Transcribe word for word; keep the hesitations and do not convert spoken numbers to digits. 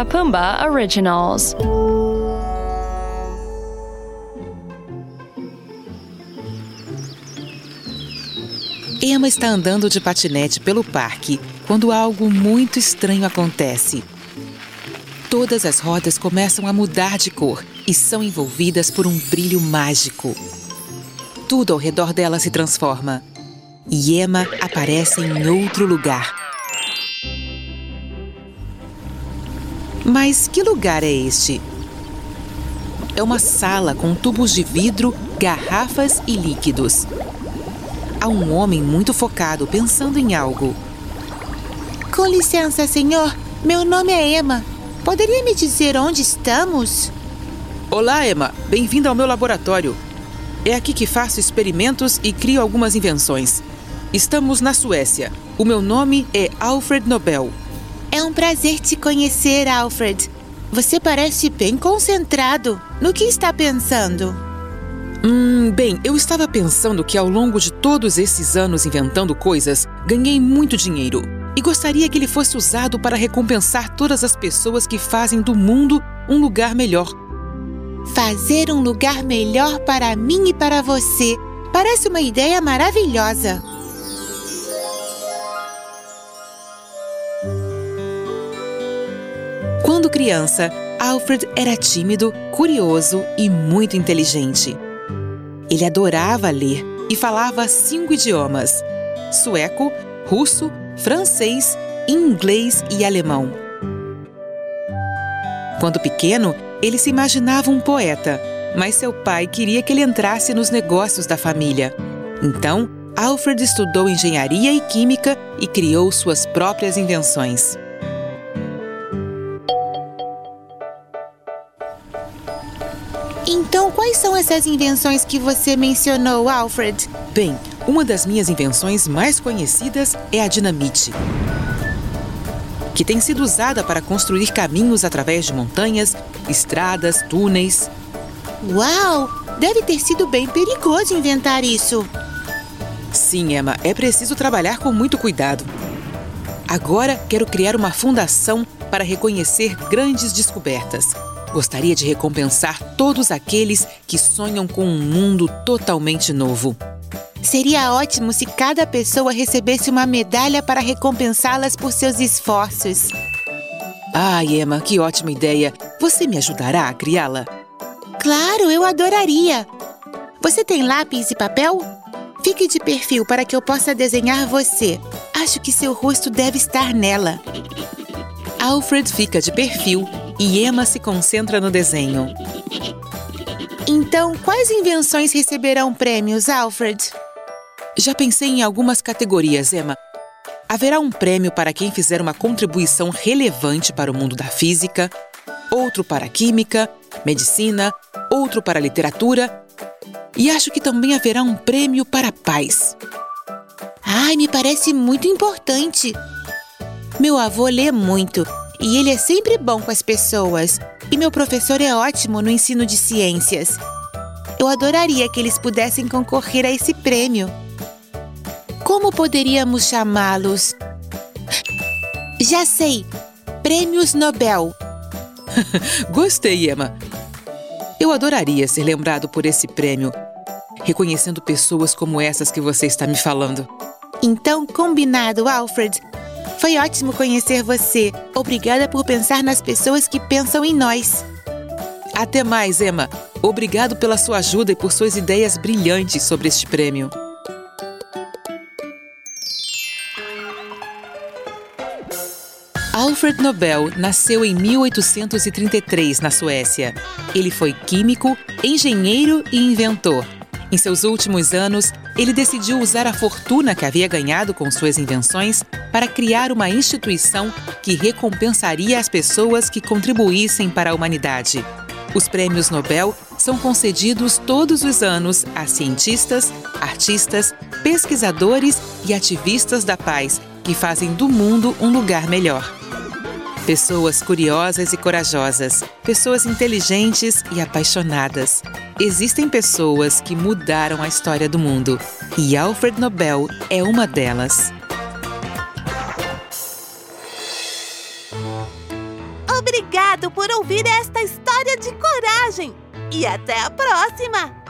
Pumbaa Originals. Emma está andando de patinete pelo parque quando algo muito estranho acontece. Todas as rodas começam a mudar de cor e são envolvidas por um brilho mágico. Tudo ao redor dela se transforma e Emma aparece em outro lugar. Mas que lugar é este? É uma sala com tubos de vidro, garrafas e líquidos. Há um homem muito focado, pensando em algo. Com licença, senhor. Meu nome é Emma. Poderia me dizer onde estamos? Olá, Emma. Bem-vinda ao meu laboratório. É aqui que faço experimentos e crio algumas invenções. Estamos na Suécia. O meu nome é Alfred Nobel. É um prazer te conhecer, Alfred. Você parece bem concentrado. No que está pensando? Hum, bem, eu estava pensando que ao longo de todos esses anos inventando coisas, ganhei muito dinheiro. E gostaria que ele fosse usado para recompensar todas as pessoas que fazem do mundo um lugar melhor. Fazer um lugar melhor para mim e para você. Parece uma ideia maravilhosa. Quando criança, Alfred era tímido, curioso e muito inteligente. Ele adorava ler e falava cinco idiomas: sueco, russo, francês, inglês e alemão. Quando pequeno, ele se imaginava um poeta, mas seu pai queria que ele entrasse nos negócios da família. Então, Alfred estudou engenharia e química e criou suas próprias invenções. Então, quais são essas invenções que você mencionou, Alfred? Bem, uma das minhas invenções mais conhecidas é a dinamite, que tem sido usada para construir caminhos através de montanhas, estradas, túneis. Uau! Deve ter sido bem perigoso inventar isso. Sim, Emma, é preciso trabalhar com muito cuidado. Agora quero criar uma fundação para reconhecer grandes descobertas. Gostaria de recompensar todos aqueles que sonham com um mundo totalmente novo. Seria ótimo se cada pessoa recebesse uma medalha para recompensá-las por seus esforços. Ai, Emma, que ótima ideia! Você me ajudará a criá-la? Claro, eu adoraria! Você tem lápis e papel? Fique de perfil para que eu possa desenhar você. Acho que seu rosto deve estar nela. Alfred fica de perfil e Emma se concentra no desenho. Então, quais invenções receberão prêmios, Alfred? Já pensei em algumas categorias, Emma. Haverá um prêmio para quem fizer uma contribuição relevante para o mundo da física, outro para química, medicina, outro para literatura e acho que também haverá um prêmio para a paz. Ai, me parece muito importante. Meu avô lê muito e ele é sempre bom com as pessoas. E meu professor é ótimo no ensino de ciências. Eu adoraria que eles pudessem concorrer a esse prêmio. Como poderíamos chamá-los? Já sei! Prêmios Nobel. Gostei, Emma. Eu adoraria ser lembrado por esse prêmio, reconhecendo pessoas como essas que você está me falando. Então, combinado, Alfred. Foi ótimo conhecer você. Obrigada por pensar nas pessoas que pensam em nós. Até mais, Emma. Obrigado pela sua ajuda e por suas ideias brilhantes sobre este prêmio. Alfred Nobel nasceu em mil oitocentos e trinta e três, na Suécia. Ele foi químico, engenheiro e inventor. Em seus últimos anos, ele decidiu usar a fortuna que havia ganhado com suas invenções para criar uma instituição que recompensaria as pessoas que contribuíssem para a humanidade. Os prêmios Nobel são concedidos todos os anos a cientistas, artistas, pesquisadores e ativistas da paz que fazem do mundo um lugar melhor. Pessoas curiosas e corajosas, pessoas inteligentes e apaixonadas. Existem pessoas que mudaram a história do mundo e Alfred Nobel é uma delas. obrigado por ouvir esta história de coragem. E até a próxima!